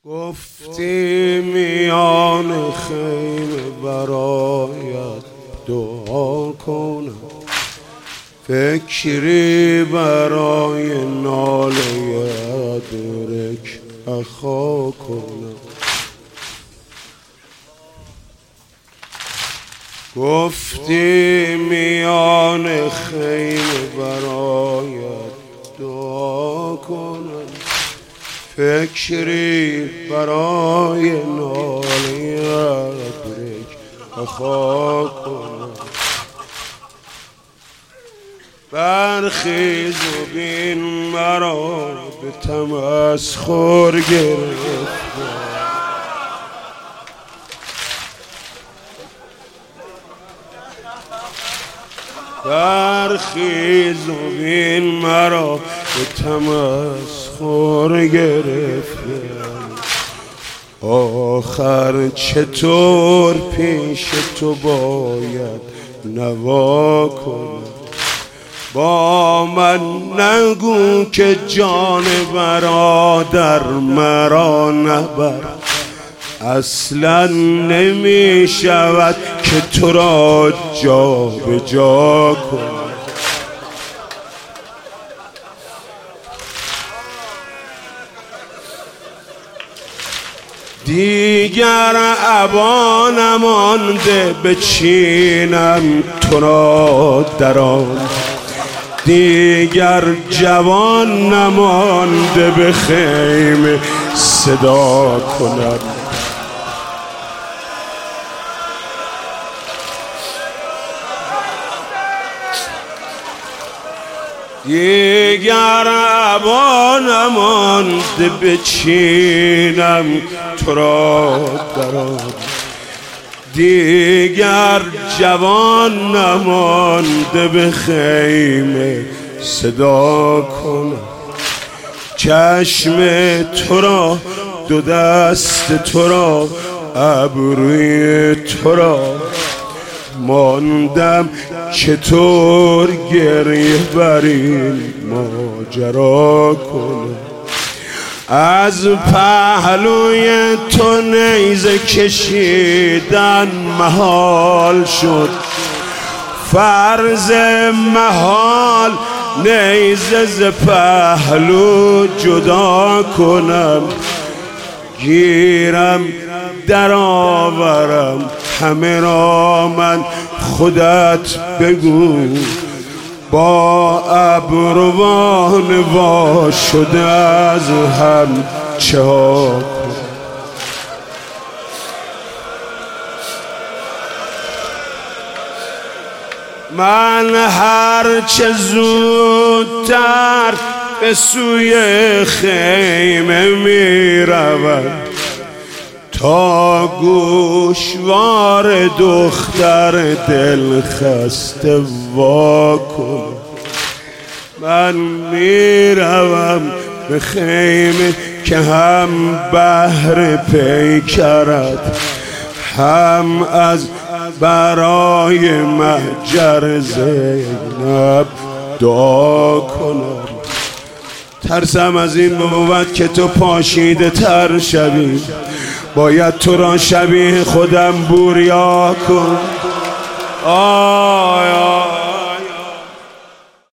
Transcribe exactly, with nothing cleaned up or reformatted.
گفتی میان خیمه برایت دعا کنم، فکری برای ناله ادرک اخا کنم. گفتی میان خیمه برایت دعا کنم، فکری برای ناله ادرک اخا کنم. برخیز و بین مرا به تمسخر گرفتم، برخیز و بین مرا به تمسخر گرفتم. آخر چطور پیش تو باید نوا کنم؟ با من نگو که جان برادر مرا نبر، اصلا نمی شود که تو را جا به جا کنم. دیگر ابا نمانده بچینم تو را در آن، دیگر جوان نمانده به خیمه صدا کنم. دیگر ابا نمانده بچینم تو را در آن، دیگر جوان نمانده به خیمه صدا کنم. چشم تو را، دو دست تو را، ابروی تو را، ماندم چطور گریه بر این ماجرا کنم. از پهلوی تو نیزه کشیدن محال شد، فرض محال نیزه ز پهلو جدا کنم. گیرم در آورم همه را من، خودت بگو با ابروان وا شده از هم چه ها کنم. من هر چه زودتر به سوی خیمه می روم، تا گوشوار دختر دل خسته وا کنم. من می روم به خیمه که هم بهر پیکرت، هم از برای مهجر زینب دعا کنم. ترسم از این بود که تو پاشیده تر شوی، باید تو را شبیه خودم بوریا کن. آی آی